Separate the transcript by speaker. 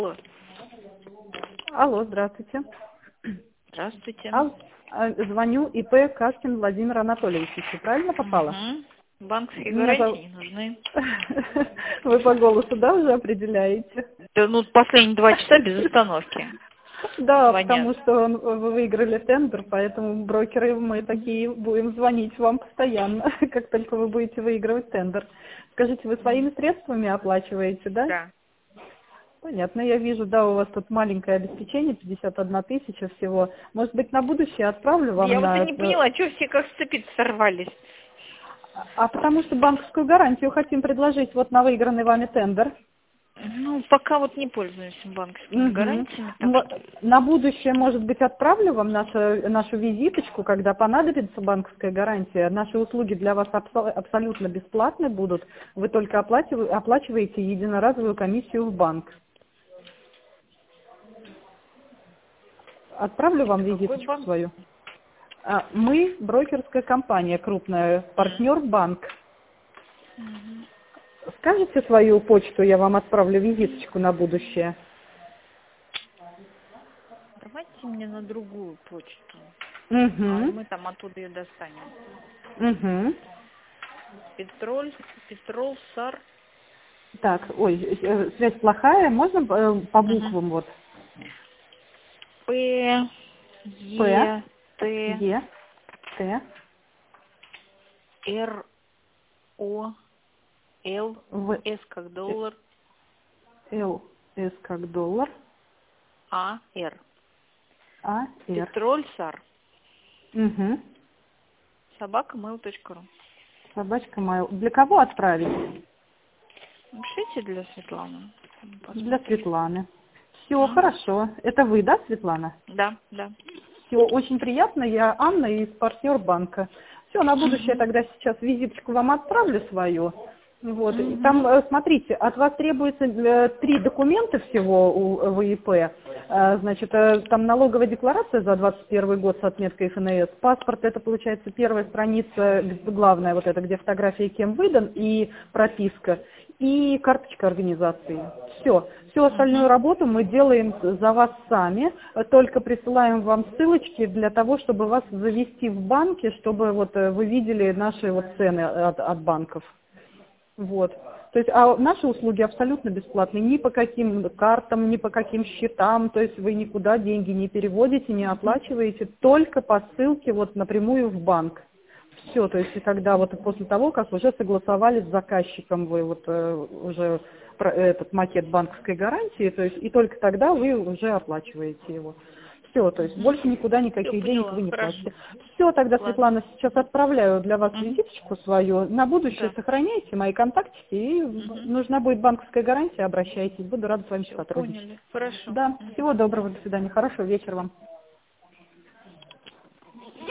Speaker 1: Алло.
Speaker 2: Алло, здравствуйте.
Speaker 1: Здравствуйте.
Speaker 2: Звоню ИП Каскин Владимир Анатольевич. Правильно попала?
Speaker 1: Банковские
Speaker 2: Меня
Speaker 1: гарантии не нужны.
Speaker 2: Вы по голосу, да, уже определяете?
Speaker 1: Да, ну, последние 2 часа без остановки
Speaker 2: Да,
Speaker 1: звонят.
Speaker 2: потому что вы выиграли тендер, поэтому брокеры мы такие будем звонить вам постоянно, как только вы будете выигрывать тендер. Скажите, вы своими средствами оплачиваете, да?
Speaker 1: Да.
Speaker 2: Понятно, я вижу, да, у вас тут маленькое обеспечение, 51 тысяча всего. Может быть, на будущее отправлю вам
Speaker 1: Я вот и
Speaker 2: на...
Speaker 1: не поняла, что все как с цепи сорвались.
Speaker 2: А потому что банковскую гарантию хотим предложить вот на выигранный вами тендер.
Speaker 1: Ну, пока вот не пользуемся банковскими
Speaker 2: Мгм.
Speaker 1: гарантиями, так что...
Speaker 2: На будущее, может быть, отправлю вам нашу визиточку, когда понадобится банковская гарантия. Наши услуги для вас абсолютно бесплатны будут. Вы только оплачиваете единоразовую комиссию в банк. Отправлю вам
Speaker 1: Это какой
Speaker 2: визиточку
Speaker 1: банк?
Speaker 2: свою. Мы брокерская компания крупная, партнер банк.
Speaker 1: Мгм.
Speaker 2: Скажите свою почту, я вам отправлю визиточку на будущее.
Speaker 1: Давайте мне на другую почту, а
Speaker 2: Угу.
Speaker 1: мы там оттуда ее достанем.
Speaker 2: Угу.
Speaker 1: Петрол, Сар.
Speaker 2: Так, ой, связь плохая, можно по
Speaker 1: Мгм.
Speaker 2: буквам вот?
Speaker 1: П,
Speaker 2: П,
Speaker 1: Е, Т,
Speaker 2: Е, Т,
Speaker 1: Р, О, Л,
Speaker 2: В,
Speaker 1: С как доллар,
Speaker 2: Л, С как доллар,
Speaker 1: А, Р.
Speaker 2: А, Р.
Speaker 1: Петрольсар,
Speaker 2: Угу.
Speaker 1: собака mail.ru.
Speaker 2: Собачка моя. Для кого отправить?
Speaker 1: Пишите для Светланы.
Speaker 2: Для
Speaker 1: Посмотрим.
Speaker 2: Светланы. Все,
Speaker 1: М?
Speaker 2: хорошо. Это вы, да, Светлана?
Speaker 1: Да, да.
Speaker 2: Все, очень приятно. Я Анна из партнер банка. Все, на будущее
Speaker 1: Мгм.
Speaker 2: тогда сейчас визиточку вам отправлю свою. Вот. И там,
Speaker 1: Мгм.
Speaker 2: смотрите, от вас требуется 3 документа всего у ВИП. Значит, там налоговая декларация за 21 год с отметкой ФНС. Паспорт, это получается первая страница, главная вот эта, где фотография кем выдан, и прописка. И карточка организации. Все. Всю остальную
Speaker 1: Мгм.
Speaker 2: работу мы делаем за вас сами, только присылаем вам ссылочки для того, чтобы вас завести в банки, чтобы вот вы видели наши вот цены от банков. Вот. То есть, а наши услуги абсолютно бесплатные, ни по каким картам, ни по каким счетам, то есть вы никуда деньги не переводите, не
Speaker 1: Мгм.
Speaker 2: оплачиваете, только по ссылке вот напрямую в банк. Все, то есть, когда вот после того, как уже согласовали с заказчиком вы вот уже этот макет банковской гарантии, то есть, и только тогда вы уже оплачиваете его. Все, то есть
Speaker 1: Мгм.
Speaker 2: больше никуда
Speaker 1: Всё,
Speaker 2: никаких денег вы
Speaker 1: поняла.
Speaker 2: не
Speaker 1: Хорошо.
Speaker 2: платите. Все, тогда,
Speaker 1: Ладно.
Speaker 2: Светлана, сейчас отправляю для вас
Speaker 1: Мгм.
Speaker 2: визиточку свою. На будущее
Speaker 1: Да.
Speaker 2: сохраняйте мои контактики, и
Speaker 1: Мгм.
Speaker 2: нужна будет банковская гарантия, обращайтесь. Буду рада с вами
Speaker 1: Все,
Speaker 2: сотрудничать.
Speaker 1: поняли. Хорошо.
Speaker 2: Да,
Speaker 1: Мгм.
Speaker 2: всего доброго, до свидания, хорошего вечера вам.